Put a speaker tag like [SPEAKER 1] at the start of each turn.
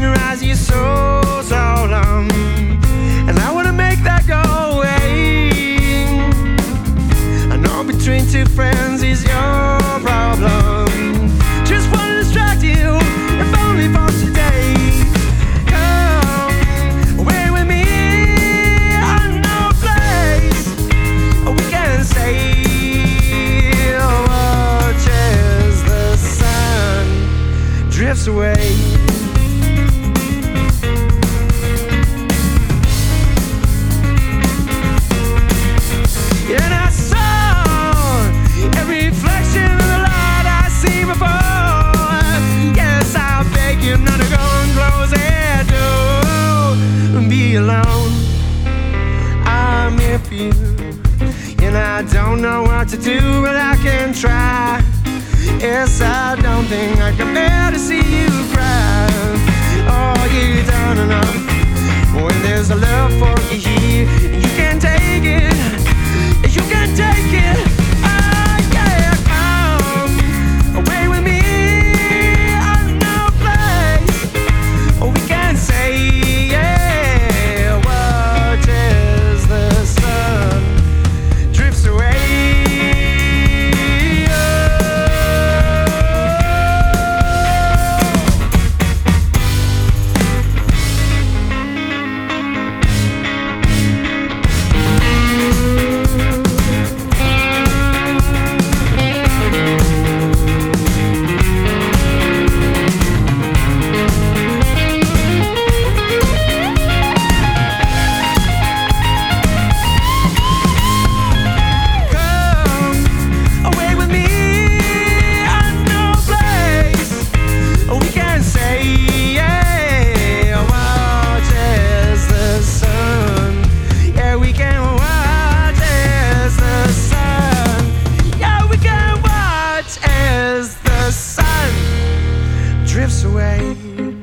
[SPEAKER 1] your eyes, you're so long, and I wanna make that go away. I know between two friends is your problem. Just wanna distract you, if only for today. Come away with me, I know a place we can sail, watch as the sun drifts away. And I saw every reflection of the light I see before. Yes, I beg you not to go and close that door and be alone. I'm here for you, and I don't know what to do, but I can try. Yes, I don't think I can bear to see you cry. Oh, you don't know when there's a love for you here, and you can't take it. You can take it. Ah, yeah, come away with me. I know a place we can say, yeah, watch as the sun drifts away. Drifts away.